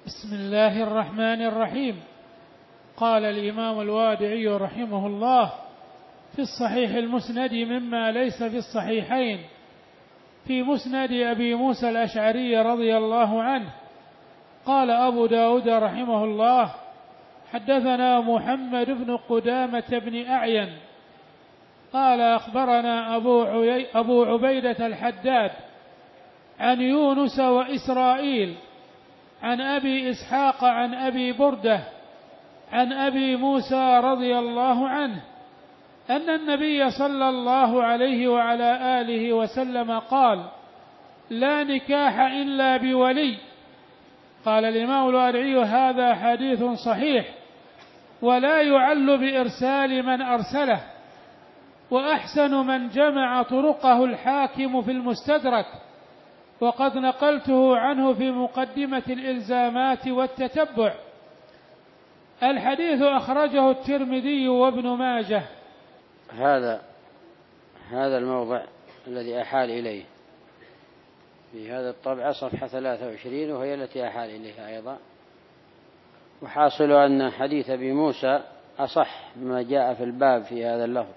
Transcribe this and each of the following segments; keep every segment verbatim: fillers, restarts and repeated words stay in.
بسم الله الرحمن الرحيم. قال الإمام الوادعي رحمه الله في الصحيح المسند مما ليس في الصحيحين: في مسند أبي موسى الأشعري رضي الله عنه قال أبو داود رحمه الله: حدثنا محمد بن قدامة بن أعين قال أخبرنا أبو, أبو عبيدة الحداد عن يونس وإسرائيل عن أبي إسحاق عن أبي بردة عن أبي موسى رضي الله عنه أن النبي صلى الله عليه وعلى آله وسلم قال: لا نكاح إلا بولي. قال الإمام الوادعي: هذا حديث صحيح ولا يعل بإرسال من أرسله، وأحسن من جمع طرقه الحاكم في المستدرك، وقد نقلته عنه في مقدمة الإلزامات والتتبع. الحديث أخرجه الترمذي وابن ماجه. هذا هذا الموضع الذي أحال إليه في هذا الطبعة صفحة ثلاثة وعشرين، وهي التي أحال إليها أيضا. وحاصل أن حديث أبي موسى أصح ما جاء في الباب في هذا اللفظ،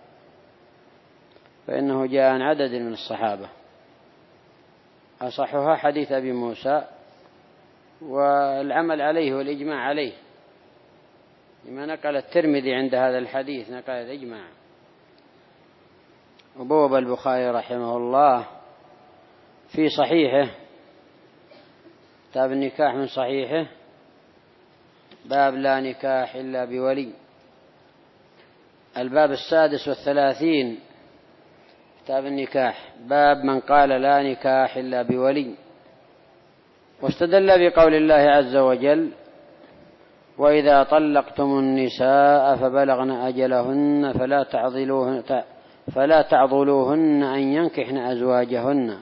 فإنه جاء عن عدد من الصحابة. أصحها حديث أبي موسى، والعمل عليه والإجماع عليه لما نقل الترمذي عند هذا الحديث، نقل الإجماع. وبوب البخاري رحمه الله في صحيحه كتاب النكاح من صحيحه باب لا نكاح إلا بولي. الباب السادس والثلاثين كتاب النكاح باب من قال لا نكاح إلا بولي. واستدل بقول الله عز وجل: وإذا طلقتم النساء فبلغن أجلهن فلا تعضلوهن فلا تعضلوهن أن ينكحن أزواجهن.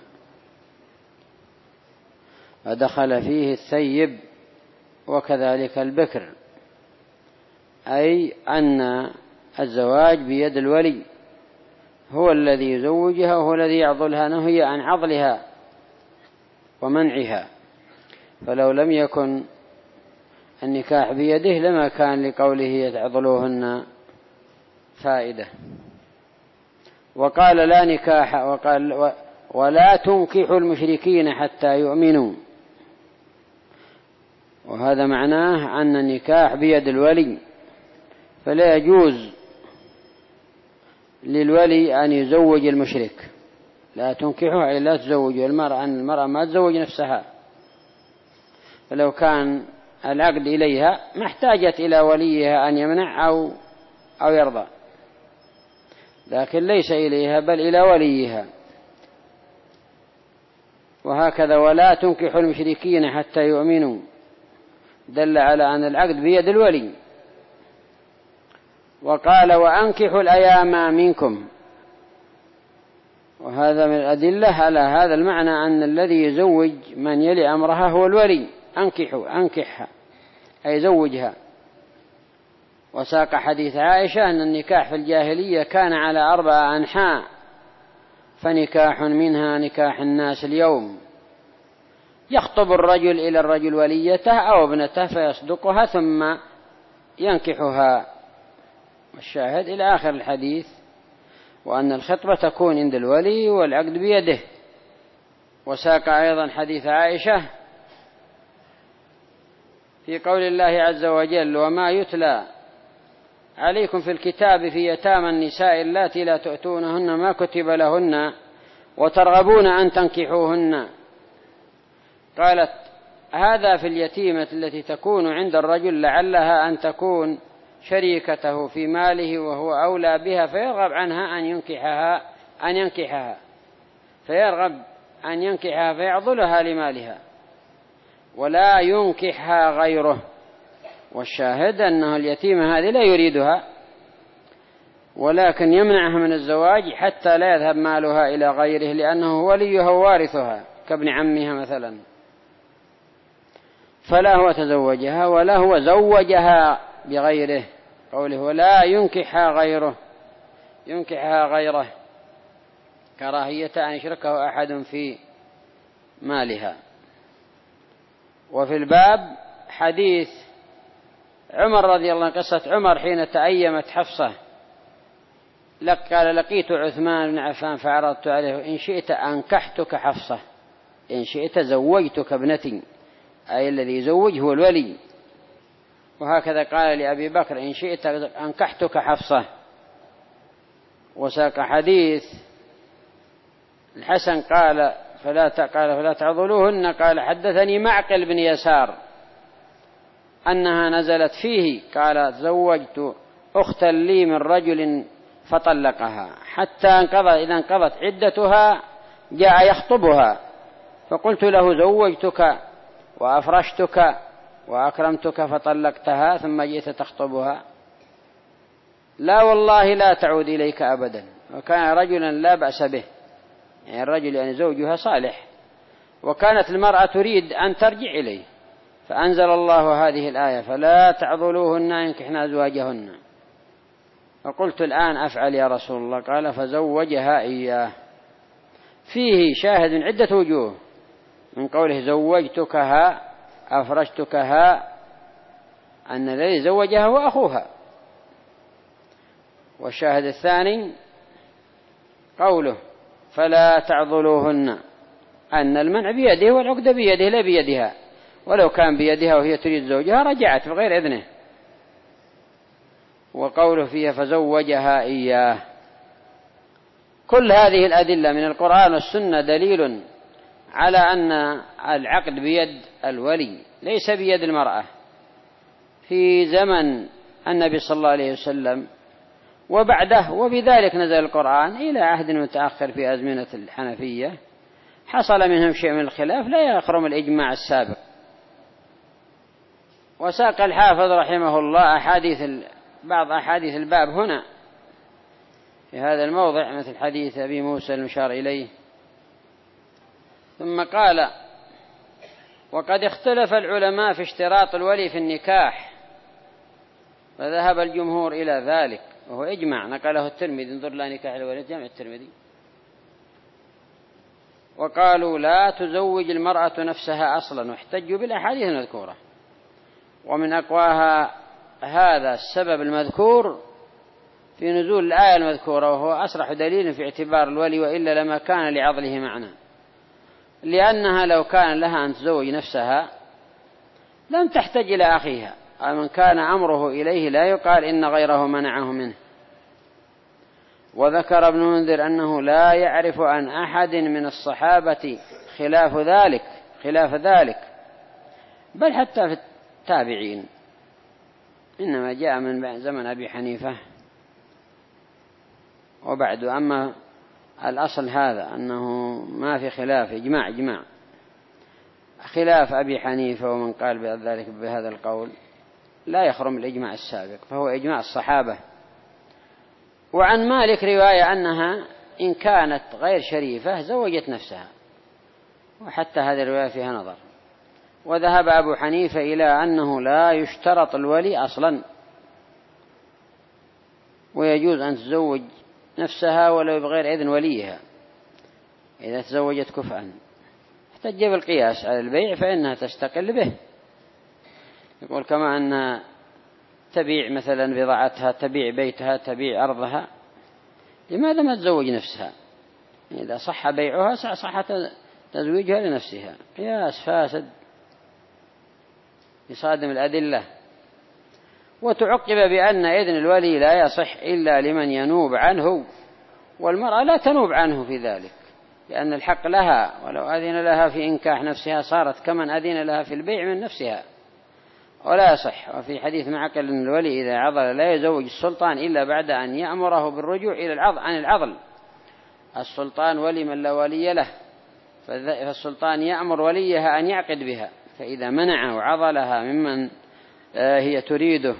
فدخل فيه الثيب وكذلك البكر، أي أن الزواج بيد الولي، هو الذي يزوجها وهو الذي يعضلها، نهي عن عضلها ومنعها. فلو لم يكن النكاح بيده لما كان لقوله يتعضلوهن فائدة. وقال لا نكاح، وقال ولا تنكحوا المشركين حتى يؤمنوا، وهذا معناه أن النكاح بيد الولي، فلا يجوز للولي أن يزوج المشرك. لا تنكحوا أي لا تزوجوا المرأة، أن المرأة ما تزوج نفسها، فلو كان العقد إليها ما احتاجت إلى وليها أن يمنع أو, أو يرضى، لكن ليس إليها بل إلى وليها. وهكذا ولا تنكحوا المشركين حتى يؤمنوا دل على أن العقد بيد الولي. وقال وأنكحوا الأيام منكم، وهذا من الأدلة على هذا المعنى، أن الذي يزوج من يلي أمرها هو الولي. أنكحوا أنكحها أي زوجها. وساق حديث عائشة أن النكاح في الجاهلية كان على أربعة أنحاء، فنكاح منها نكاح الناس اليوم: يخطب الرجل إلى الرجل وليته أو ابنته فيصدقها ثم ينكحها. والشاهد إلى آخر الحديث، وأن الخطبة تكون عند الولي والعقد بيده. وساق أيضا حديث عائشة في قول الله عز وجل: وما يتلى عليكم في الكتاب في يتامى النساء اللاتي لا تؤتونهن ما كتب لهن وترغبون أن تنكحوهن. قالت: هذا في اليتيمة التي تكون عند الرجل لعلها أن تكون شريكته في ماله وهو أولى بها، فيرغب عنها أن ينكحها أن ينكحها فيرغب أن ينكحها فيعضلها لمالها ولا ينكحها غيره. والشاهد أنه اليتيمة هذه لا يريدها، ولكن يمنعها من الزواج حتى لا يذهب مالها إلى غيره، لأنه وليها ووارثها كابن عمها مثلا. فلا هو تزوجها ولا هو زوجها بغيره، قوله ولا ينكحها غيره ينكحها غيره كراهية أن يشركه أحد في مالها. وفي الباب حديث عمر رضي الله عنه، قصة عمر حين تأيمت حفصة، لك قال لقيت عثمان بن عفان فعرضت عليه إن شئت أنكحتك حفصة، إن شئت زوجتك ابنتي، أي الذي يزوج هو الولي. وهكذا قال لأبي بكر إن شئت أنكحتك حفصة. وساق حديث الحسن قال فلا قال فلا تعضلوهن، قال حدثني معقل بن يسار أنها نزلت فيه، قال زوجت أختا لي من رجل فطلقها حتى انقضى إذا انقضت عدتها جاء يخطبها، فقلت له زوجتك وأفرشتك وأكرمتك فطلقتها ثم جئت تخطبها، لا والله لا تعود إليك أبدا. وكان رجلا لا بأس به، يعني الرجل يعني زوجها صالح، وكانت المرأة تريد أن ترجع إليه، فأنزل الله هذه الآية فلا تعضلوهن ينكحن أزواجهن. فقلت الآن أفعل يا رسول الله، قال فزوجها إياه. فيه شاهد من عدة وجوه من قوله زوجتكها أفرشتكها، أن الذي زوجها هو أخوها. والشاهد الثاني قوله فلا تعضلوهن، أن المنع بيده والعقد بيده لا بيدها، ولو كان بيدها وهي تريد زوجها رجعت بغير إذنه. وقوله فيها فزوجها إياه. كل هذه الأدلة من القرآن والسنة دليل على أن العقد بيد الولي ليس بيد المرأة في زمن النبي صلى الله عليه وسلم وبعده، وبذلك نزل القرآن إلى عهد متأخر في أزمنة الحنفية حصل منهم شيء من الخلاف لا يخرم الإجماع السابق. وساق الحافظ رحمه الله أحاديث بعض أحاديث الباب هنا في هذا الموضع، مثل حديث أبي موسى المشار إليه. ثم قال وقد اختلف العلماء في اشتراط الولي في النكاح، فذهب الجمهور إلى ذلك، وهو إجماع نقله الترمذي، انظر لا نكاح الولي جامع الترمذي. وقالوا لا تزوج المرأة نفسها أصلا، واحتجوا بالأحاديث المذكورة. ومن أقواها هذا السبب المذكور في نزول الآية المذكورة، وهو أصرح دليل في اعتبار الولي، وإلا لما كان لعضله معنى، لأنها لو كان لها أن تزوج نفسها لم تحتج إلى أخيها، من كان أمره إليه لا يقال إن غيره منعه منه. وذكر ابن منذر أنه لا يعرف عن أحد من الصحابة خلاف ذلك خلاف ذلك بل حتى في التابعين، إنما جاء من زمن أبي حنيفة وبعد. أما الأصل هذا أنه ما في خلاف، إجماع إجماع خلاف أبي حنيفة ومن قال بذلك بهذا القول لا يخرم الإجماع السابق، فهو إجماع الصحابة. وعن مالك رواية أنها إن كانت غير شريفة زوجت نفسها، وحتى هذه الرواية فيها نظر. وذهب أبو حنيفة إلى أنه لا يشترط الولي أصلا، ويجوز أن تزوج نفسها ولو بغير إذن وليها إذا تزوجت كفءا. احتج بالقياس على البيع فإنها تستقل به، يقول كما أن تبيع مثلا بضاعتها، تبيع بيتها، تبيع أرضها، لماذا ما تزوج نفسها؟ إذا صح بيعها صح تزويجها لنفسها. قياس فاسد يصادم الأدلة. وتعقب بأن إذن الولي لا يصح إلا لمن ينوب عنه، والمرأة لا تنوب عنه في ذلك، لأن الحق لها، ولو أذن لها في إنكاح نفسها صارت كمن أذن لها في البيع من نفسها، ولا يصح. وفي حديث معقل أن الولي إذا عضل لا يزوج السلطان إلا بعد أن يأمره بالرجوع إلى العضل عن العضل. السلطان ولي من لا ولي له، فالسلطان يأمر وليها أن يعقد بها، فإذا منع وعضلها ممن هي تريده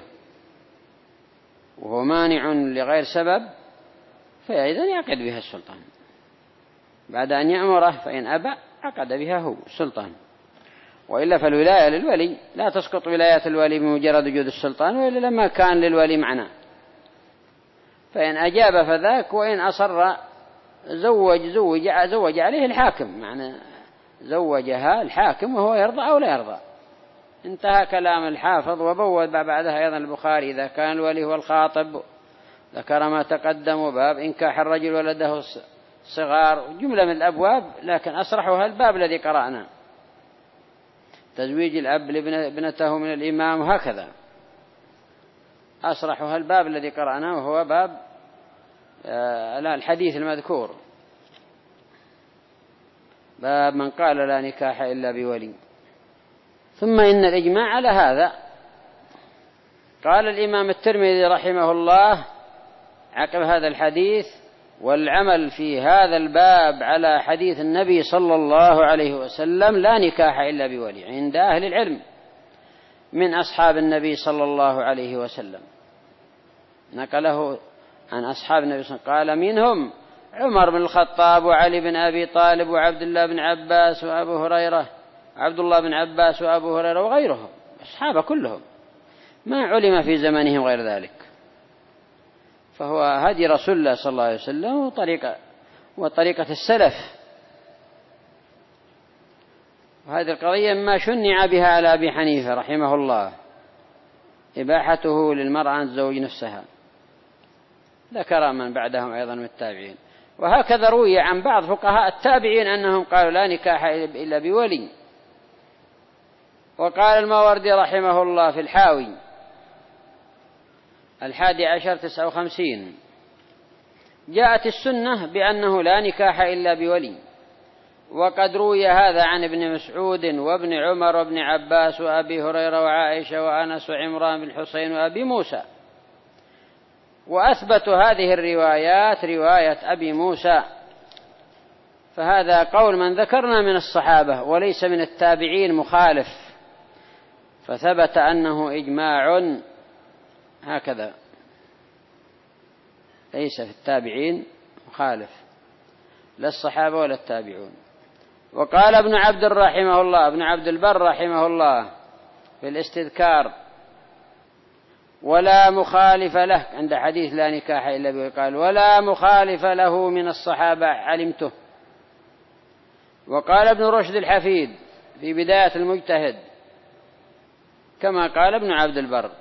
وهو مانع لغير سبب فإذا يعقد بها السلطان بعد أن يأمره، فإن أبى عقد بها هو السلطان. وإلا فالولاية للولي لا تسقط ولاية الولي بمجرد وجود السلطان، وإلا لما كان للولي معنى، فإن أجاب فذاك، وإن أصر زوج زوج زوج عليه الحاكم، معنى زوجها الحاكم وهو يرضى أو لا يرضى. انتهى كلام الحافظ. وبوّد بعدها أيضا البخاري إذا كان الولي هو الخاطب ذكر ما تقدم، باب إنكاح الرجل ولده صغار، جملة من الأبواب، لكن أصرحها الباب الذي قرأنا، تزويج الأب لابنته من الإمام، وهكذا أصرحها الباب الذي قرأناه وهو باب الحديث المذكور، باب من قال لا نكاح إلا بولي. ثم إن الإجماع على هذا. قال الإمام الترمذي رحمه الله عقب هذا الحديث: والعمل في هذا الباب على حديث النبي صلى الله عليه وسلم لا نكاح إلا بولي عند أهل العلم من أصحاب النبي صلى الله عليه وسلم. نقله عن أصحاب النبي صلى الله عليه وسلم قال: منهم عمر بن الخطاب وعلي بن أبي طالب وعبد الله بن عباس وأبو هريرة عبد الله بن عباس وأبو هريرة وغيرهم، أصحاب كلهم ما علم في زمانهم غير ذلك. فهو هدي رسول الله صلى الله عليه وسلم وطريقة, وطريقة السلف. وهذه القضية ما شنع بها على أبي حنيفة رحمه الله، إباحته للمرأة أن تزوج نفسها، ذكر من بعدهم أيضا من التابعين. وهكذا روي عن بعض فقهاء التابعين أنهم قالوا لا نكاح إلا بولي. وقال الماوردي رحمه الله في الحاوي الحادي عشر تسعة وخمسين: جاءت السنة بأنه لا نكاح إلا بولي، وقد روي هذا عن ابن مسعود وابن عمر وابن عباس وأبي هريرة وعائشة وأنس وعمران بن حسين وأبي موسى. وأثبت هذه الروايات رواية أبي موسى، فهذا قول من ذكرنا من الصحابة وليس من التابعين مخالف، فثبت أنه إجماع هكذا، ليس في التابعين مخالف لا الصحابة ولا التابعون. وقال ابن عبد رحمه الله ابن عبد البر رحمه الله في الاستذكار: ولا مخالف له عند حديث لا نكاح إلا به، قال: ولا مخالف له من الصحابة علمته. وقال ابن رشد الحفيد في بداية المجتهد كما قال ابن عبد البر،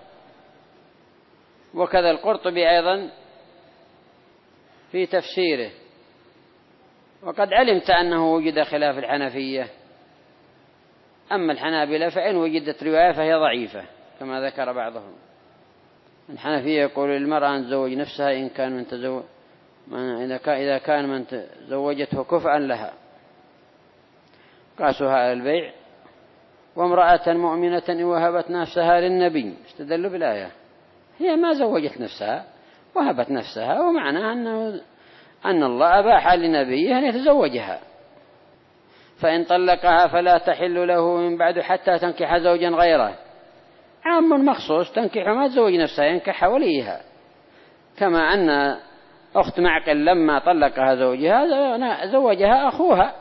وكذا القرطبي أيضا في تفسيره. وقد علمت أنه وجد خلاف الحنفية، أما الحنابلة فإن وجدت رواية فهي ضعيفة كما ذكر بعضهم. الحنفية يقول للمرأة أن تزوج نفسها إن كان من تزوج إذا كان من تزوجته كفءا لها، قاسوها على البيع. وامرأة مؤمنة إن وهبت نفسها للنبي، استدلوا بالآية، هي ما زوجت نفسها، وهبت نفسها، ومعنى أنه أن الله أباح لنبيه أن يتزوجها، فإن طلقها فلا تحل له من بعد حتى تنكح زوجا غيره. عام مخصوص، تنكح ما تزوج نفسها ينكحها وليها. كما أن أخت معقل لما طلقها زوجها زوجها أخوها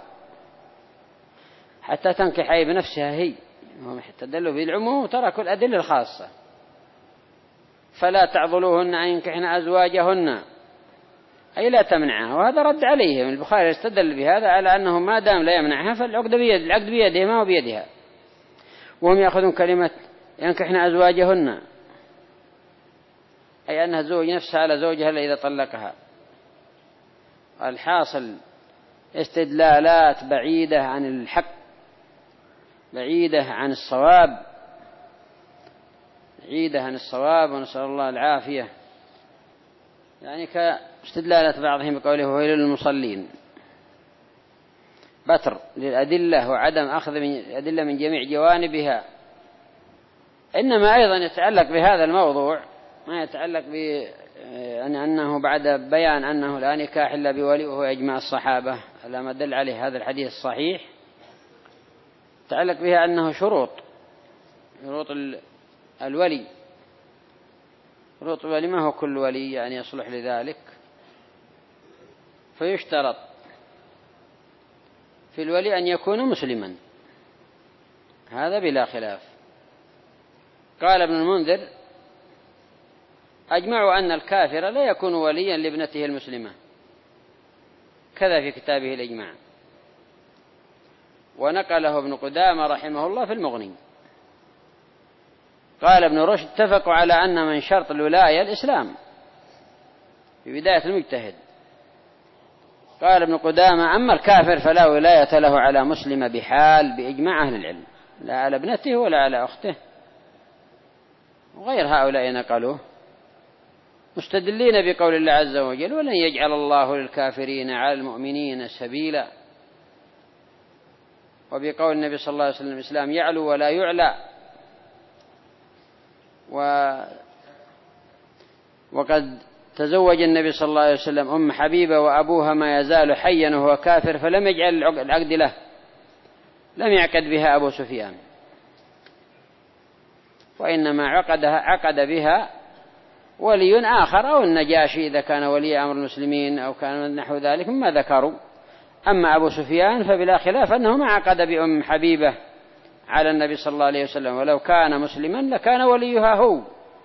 حتى تنكح أي بنفسها هي، تدلوا بالعموم وتركوا الأدلة الخاصة. فلا تعضلوهن أن ينكحن أزواجهن، أي لا تمنعها. وهذا رد عليهم، البخاري استدل بهذا على أنه ما دام لا يمنعها فالعقد بيد العقد بيده ما هو بيدها. وهم يأخذون كلمة ينكحن أزواجهن أي أنها تزوج نفسها على زوجها إذا طلقها. الحاصل استدلالات بعيدة عن الحق، بعيدة عن الصواب، بعيدة عن الصواب، ونسأل الله العافية. يعني كاستدلالات بعضهم بقوله ويل للمصلين، بتر للأدلة وعدم أخذ من الأدلة من جميع جوانبها. إنما أيضا يتعلق بهذا الموضوع ما يتعلق بأنه بعد بيان أنه لا نكاح إلا بولي وهو إجماع الصحابة على ما دل عليه هذا الحديث الصحيح، يتعلق بها أنه شروط شروط الولي شروط الولي ما هو كل ولي يعني يصلح لذلك، فيشترط في الولي أن يكون مسلما، هذا بلا خلاف. قال ابن المنذر أجمعوا أن الكافر لا يكون وليا لابنته المسلمة، كذا في كتابه الإجماع. ونقله ابن قدامة رحمه الله في المغني. قال ابن رشد اتفقوا على أن من شرط الولاية الإسلام في بداية المجتهد. قال ابن قدامة أما الكافر فلا ولاية له على مسلم بحال بإجماع أهل العلم، لا على ابنته ولا على أخته، وغير هؤلاء نقلوه مستدلين بقول الله عز وجل ولن يجعل الله للكافرين على المؤمنين سبيلا، وبقول النبي صلى الله عليه وسلم الإسلام يعلو ولا يعلى، و وقد تزوج النبي صلى الله عليه وسلم أم حبيبة وأبوها ما يزال حيا وهو كافر فلم يجعل العقد له، لم يعقد بها أبو سفيان، وإنما عقدها عقد بها ولي آخر أو النجاشي إذا كان ولي أمر المسلمين أو كان نحو ذلك مما ذكروا. أما أبو سفيان فبلا خلاف أنه ما عقد بأم حبيبة على النبي صلى الله عليه وسلم، ولو كان مسلما لكان وليها هو.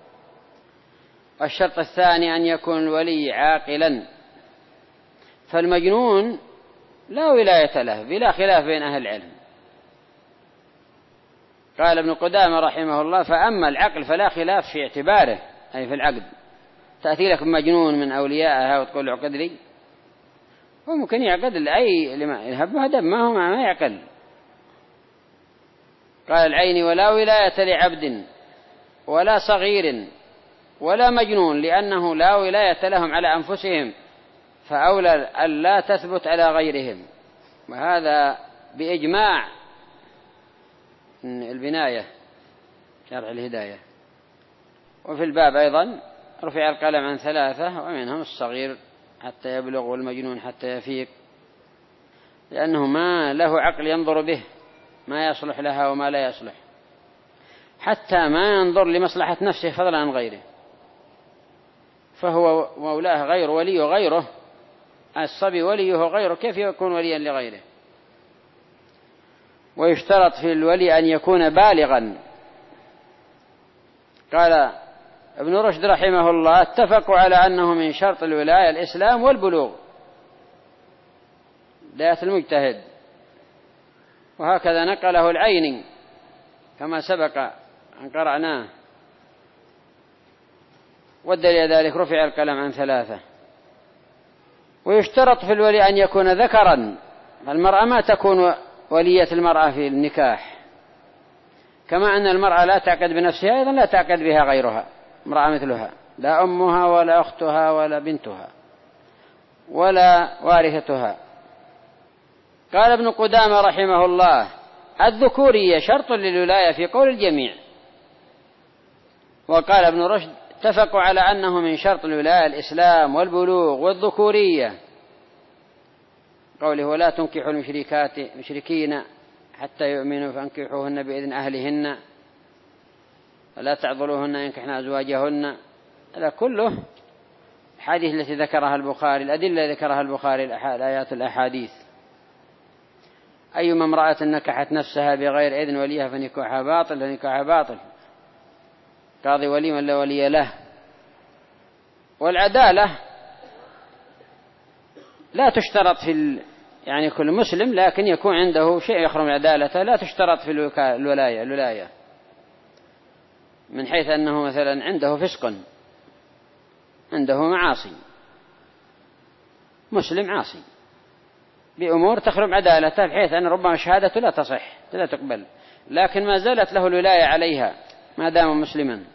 الشرط الثاني أن يكون الولي عاقلا، فالمجنون لا ولاية له بلا خلاف بين أهل العلم. قال ابن قدامة رحمه الله فأما العقل فلا خلاف في اعتباره أي في العقد. تأتي لك مجنون من أوليائها وتقول عقد لي، وممكن يعقد لأي لما يهبها دم ما هو ما يعقل. قال العيني ولا ولاية لعبد ولا صغير ولا مجنون لأنه لا ولاية لهم على أنفسهم فأولى أن لا تثبت على غيرهم، وهذا بإجماع البناية شرح الهداية. وفي الباب أيضا رفع القلم عن ثلاثة ومنهم الصغير حتى يبلغ والمجنون حتى يفيق، لأنه ما له عقل ينظر به ما يصلح لها وما لا يصلح، حتى ما ينظر لمصلحة نفسه فضلا عن غيره، فهو مولاه غير ولي غيره، الصبي وليه غيره، كيف يكون وليا لغيره؟ ويشترط في الولي أن يكون بالغا. قال ابن رشد رحمه الله اتفقوا على أنه من شرط الولاية الإسلام والبلوغ، بداية المجتهد، وهكذا نقله العيني كما سبق أن قرأناه. والدليل ذلك رفع القلم عن ثلاثة. ويشترط في الولي أن يكون ذكرا، المرأة ما تكون ولية المرأة في النكاح، كما أن المرأة لا تعقد بنفسها أيضا لا تعقد بها غيرها، امرأة مثلها لا أمها ولا أختها ولا بنتها ولا وارثتها. قال ابن قدامة رحمه الله الذكورية شرط للولاية في قول الجميع. وقال ابن رشد اتفقوا على أنه من شرط الولاية الإسلام والبلوغ والذكورية، قوله ولا تنكحوا المشركات مشركين حتى يؤمنوا فانكحوهن بإذن أهلهن ولا تعضلوهن ينكحن أزواجهن، هذا كله الحديث التي ذكرها البخاري، الأدلة ذكرها البخاري الآيات الأحاديث. أيما امرأة نكحت نفسها بغير إذن وليها فنكاحها باطل فنكاحها باطل، قاضي ولي من لا ولي له. والعدالة لا تشترط في ال... يعني كل مسلم لكن يكون عنده شيء يخرم عدالته، لا تشترط في الولاية الولاية من حيث أنه مثلا عنده فسق، عنده معاصي، مسلم عاصي بأمور تخرم عدالته بحيث أن ربما شهادته لا تصح لا تقبل، لكن ما زالت له الولاية عليها ما دام مسلما.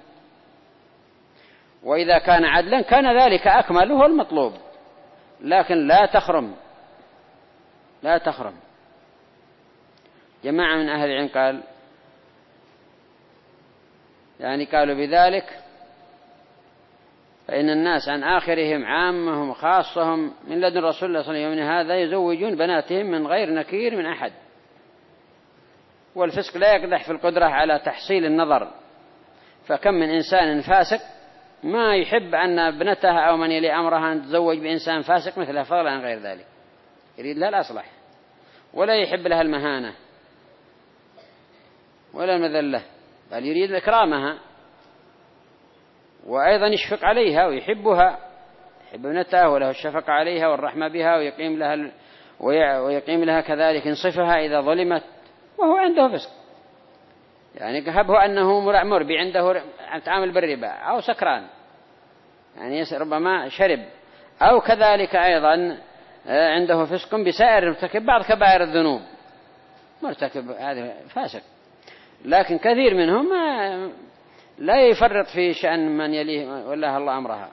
وإذا كان عدلا كان ذلك أكمل هو المطلوب، لكن لا تخرم لا تخرم. جماعة من أهل العلم قال يعني قالوا بذلك فإن الناس عن آخرهم عامهم خاصهم من لدن رسول الله صلى الله عليه وسلم هذا يزوجون بناتهم من غير نكير من أحد. والفسق لا يقدح في القدرة على تحصيل النظر، فكم من إنسان فاسق ما يحب أن ابنتها أو من يلي أمرها أن تزوج بإنسان فاسق مثلها فضلا عن غير ذلك، يريد لها الأصلح ولا يحب لها المهانة ولا المذلة، بل يريد إكرامها وأيضا يشفق عليها ويحبها، يحب ابنتها وله الشفقة عليها والرحمة بها، ويقيم لها ويقيم لها كذلك انصفها إذا ظلمت وهو عنده فسق. يعني هبه أنه مربي عنده تعامل بالربا أو سكران، يعني ربما شرب، أو كذلك أيضا عنده فسق بسائر مرتكب بعض كبائر الذنوب، مرتكب هذا فاسق. لكن كثير منهم لا يفرط في شأن من يليه والله الله أمرها،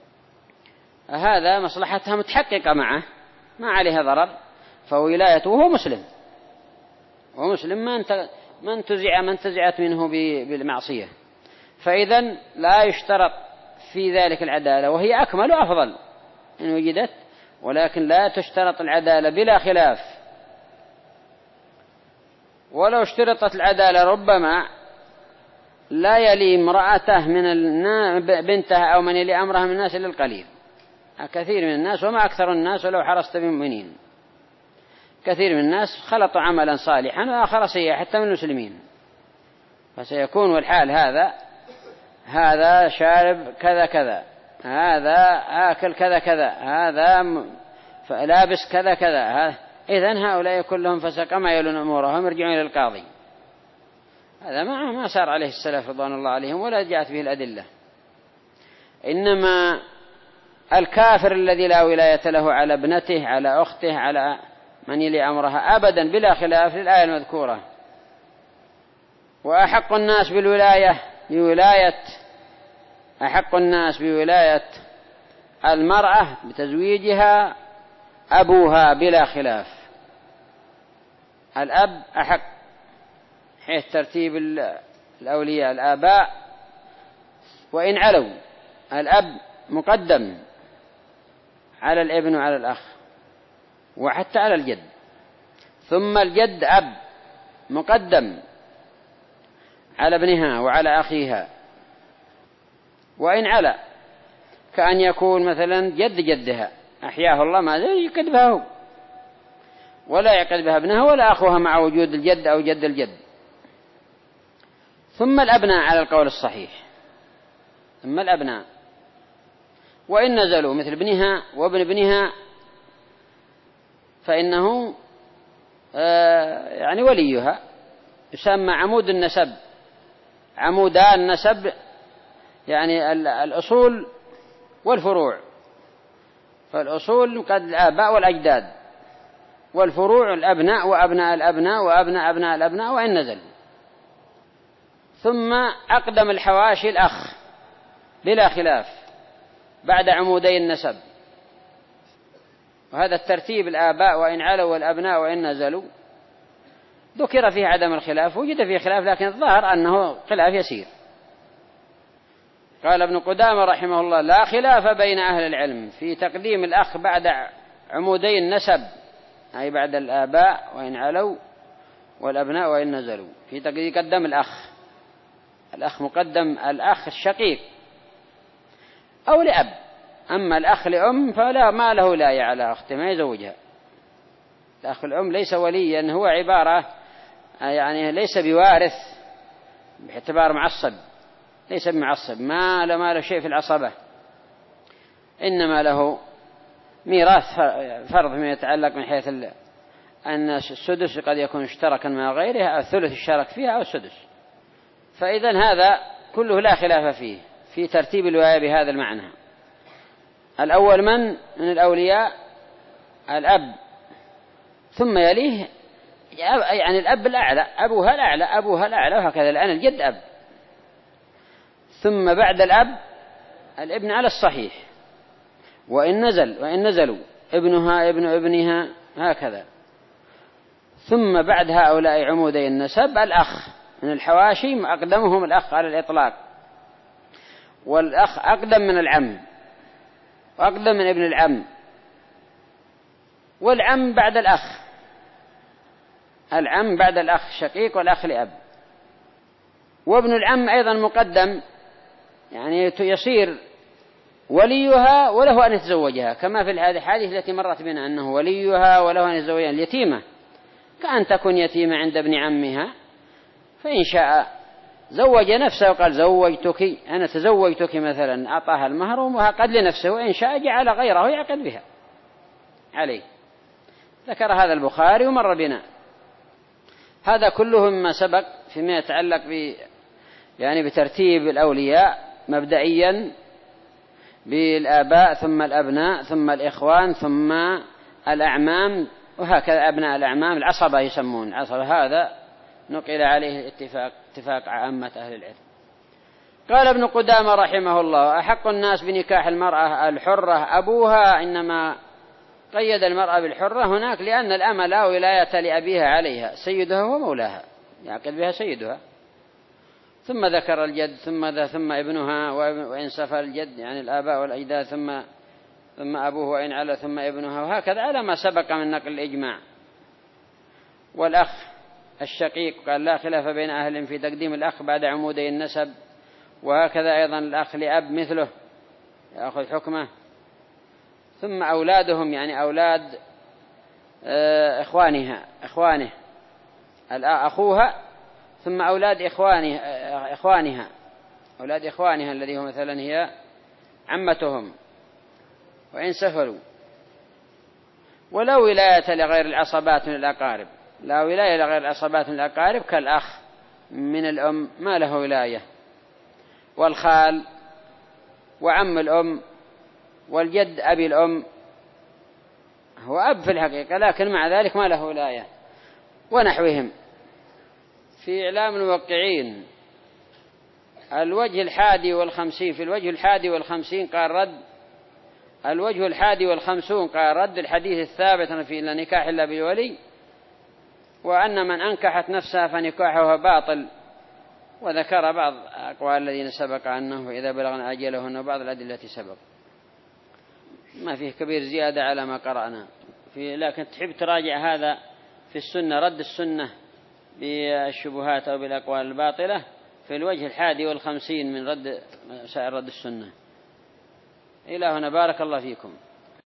هذا مصلحتها متحققة معه، ما عليها ضرر، فولايته وهو مسلم، ومسلم ما ما انتزع ما انتزعت منه بالمعصية. فإذا لا يشترط في ذلك العدالة، وهي أكمل وأفضل إن وجدت، ولكن لا تشترط العدالة بلا خلاف. ولو اشترطت العدالة ربما لا يلي امرأته من بنتها أو من يلي أمرها من الناس إلا القليل، كثير من الناس وما أكثر الناس ولو حرصت بمؤمنين. كثير من الناس خلطوا عملا صالحا وآخر سيئا حتى من المسلمين، فسيكون والحال هذا هذا شارب كذا كذا، هذا آكل كذا كذا، هذا لابس كذا كذا، إذن هؤلاء كلهم فسق ما يلون أمورهم يرجعون إلى القاضي. هذا ما ما صار عليه السلف رضوان الله عليهم ولا جاءت به الأدلة. إنما الكافر الذي لا ولاية له على ابنته على أخته على من يلي أمرها أبدا بلا خلاف للآية المذكورة. وأحق الناس بالولاية بولاية أحق الناس بولاية المرأة بتزويجها أبوها بلا خلاف، الأب أحق، حيث ترتيب الأولياء الآباء وإن علوا، الأب مقدم على الابن وعلى الأخ وحتى على الجد، ثم الجد أب مقدم على ابنها وعلى أخيها وإن علا، كأن يكون مثلا جد جدها أحياه الله ما يقد بها هو ولا يقد بها ابنها ولا أخوها مع وجود الجد أو جد الجد. ثم الأبناء على القول الصحيح، ثم الأبناء وإن نزلوا مثل ابنها وابن ابنها فإنه آه يعني وليها، يسمى عمود النسب، عمودان النسب يعني الأصول والفروع، فالأصول قد الآباء والأجداد، والفروع الأبناء وأبناء الأبناء وأبناء أبناء الأبناء وإن نزل. ثم أقدم الحواشي الأخ بلا خلاف بعد عمودي النسب، وهذا الترتيب الآباء وإن علوا والأبناء وإن نزلوا ذكر فيه عدم الخلاف، وجد فيه خلاف لكن الظاهر أنه خلاف يسير. قال ابن قدامة رحمه الله: لا خلاف بين أهل العلم في تقديم الأخ بعد عمودي النسب، أي بعد الآباء وإن علوا والأبناء وإن نزلوا، في تقدم الأخ، الأخ مقدم الأخ الشقيق أو لأب، أما الأخ لأم فلا ما له ولاية على أخته ما يزوجها. الأخ الأم ليس وليا، هو عبارة يعني ليس بوارث باعتبار معصب، ليس بمعصب، ما له ما له شيء في العصبة، إنما له ميراث فرض ما يتعلق من حيث أن السدس قد يكون اشتركا مع غيره، أو الثلث اشترك فيها أو السدس. فإذا هذا كله لا خلاف فيه في ترتيب الولاية بهذا المعنى. الأول من من الأولياء الأب، ثم يليه يعني الأب الأعلى أبوها الأعلى أبوها الأعلى، وهكذا الآن الجد أب، ثم بعد الأب الابن على الصحيح وإن نزل وإن نزلوا ابنها ابن ابنها هكذا. ثم بعد هؤلاء عمودي النسب الأخ من الحواشي، أقدمهم الأخ على الإطلاق، والأخ أقدم من العم وأقدم من ابن العم، والعم بعد الأخ، العم بعد الأخ شقيق والأخ لأب، وابن العم أيضا مقدم، يعني يصير وليها وله أن يتزوجها، كما في هذه الحادثة التي مرت بنا أنه وليها وله أن يتزوجها اليتيمة، كأن تكون يتيمة عند ابن عمها، فإن شاء زوج نفسه وقال زوجتك أنا تزوجتك مثلا، أعطاها المهر وقد لنفسه، وإن شاء جعل غيره يعقد بها عليه. ذكر هذا البخاري ومر بنا. هذا كله مما سبق فيما يتعلق ب يعني بترتيب الأولياء مبدئيا بالآباء ثم الأبناء ثم الإخوان ثم الأعمام، وهكذا أبناء الأعمام العصبة يسمون العصبة. هذا نقل عليه اتفاق اتفاق عامة أهل العلم. قال ابن قدامة رحمه الله: أحق الناس بنكاح المرأة الحرة أبوها، إنما قيد المرأة بالحرة هناك لأن الأمة لا ولاية لأبيها عليها، سيدها ومولاها يعقد بها سيدها. ثم ذكر الجد ثم ثم ابنها، وإن سفى الجد يعني الآباء والأجداد ثم ثم أبوه وإن على ثم ابنها، وهكذا على ما سبق من نقل الإجماع. والأخ الشقيق قال: لا خلاف بين أهل في تقديم الأخ بعد عمودي النسب، وهكذا أيضا الأخ لأب مثله يأخذ حكمه. ثم أولادهم يعني أولاد إخوانها إخوانه أخوها، ثم أولاد إخوانها إخوانها أولاد إخوانها الذي هو مثلا هي عمتهم وإن سفلوا. ولا ولاية لغير العصبات من الأقارب، لا ولاية لغير العصبات من الأقارب كالأخ من الأم ما له ولاية، والخال وعم الأم والجد أبي الأم هو أب في الحقيقة لكن مع ذلك ما له ولاية، ونحوهم. في إعلام الموقعين الوجه الحادي والخمسين في الوجه الحادي والخمسين قال رد الوجه الحادي والخمسون قال رد الحديث الثابت في لا نكاح إلا بولي، وأن من أنكحت نفسها فنكاحها باطل. وذكر بعض أقوال الذين سبق عنه إذا بلغنا أجلهن وبعض الأدلة التي سبق. ما فيه كبير زيادة على ما قرأنا في، لكن تحب تراجع هذا في السنة، رد السنة بالشبهات أو بالأقوال الباطلة في الوجه الحادي والخمسين من رد سائر رد السنة. إلى هنا بارك الله فيكم.